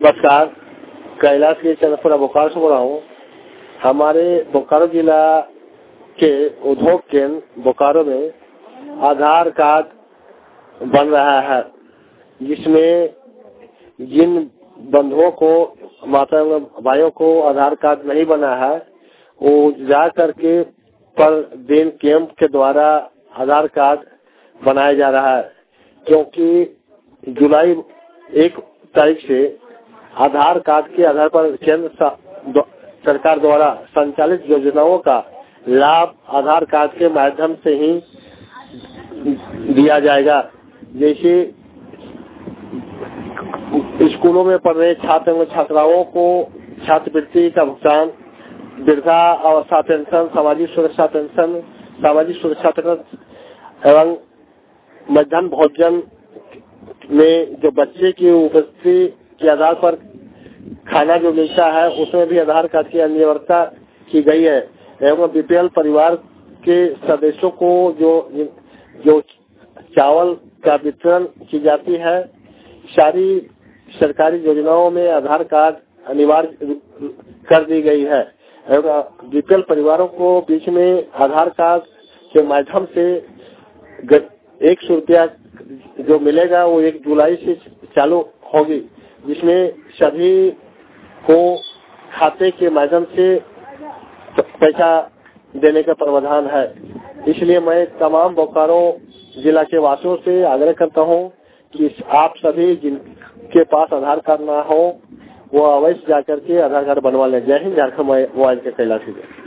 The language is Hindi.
नमस्कार, कैलाश के चंद्रपुरा बोकारो से बोल रहा हूँ। हमारे बोकारो जिला के उद्योग केंद्र बोकारो में आधार कार्ड बन रहा है, जिसमें जिन बंधुओं को माता भाइयों को आधार कार्ड नहीं बना है वो जा करके पर दिन कैंप के द्वारा आधार कार्ड बनाया जा रहा है, क्योंकि जुलाई 1 तारीख से आधार कार्ड के आधार पर केंद्र सरकार द्वारा संचालित योजनाओं का लाभ आधार कार्ड के माध्यम से ही दिया जाएगा। जैसे स्कूलों में पढ़ रहे छात्र एवं छात्राओं को छात्रवृत्ति का भुगतान, वृद्धा अवस्था पेंशन, सामाजिक सुरक्षा पेंशन, सामाजिक सुरक्षा पेंशन एवं मध्याह्न भोजन में जो बच्चे की उपस्थिति के आधार पर खाना जो मिलता है उसमें भी आधार कार्ड की अनिवार्यता की गई है एवं बीपीएल परिवार के सदस्यों को जो चावल का वितरण की जाती है, सारी सरकारी योजनाओं में आधार कार्ड अनिवार्य कर दी गई है एवं बीपीएल परिवारों को बीच में आधार कार्ड के माध्यम से 100 रुपया जो मिलेगा वो 1 जुलाई से चालू होगी, जिसमें सभी को खाते के माध्यम से पैसा देने का प्रावधान है। इसलिए मैं तमाम बोकारो जिला के वासियों से आग्रह करता हूं कि आप सभी जिनके पास आधार कार्ड ना हो वो अवश्य जाकर के आधार कार्ड बनवा लें। जय हिंद, झारखंड मोबाइल के कैलाश।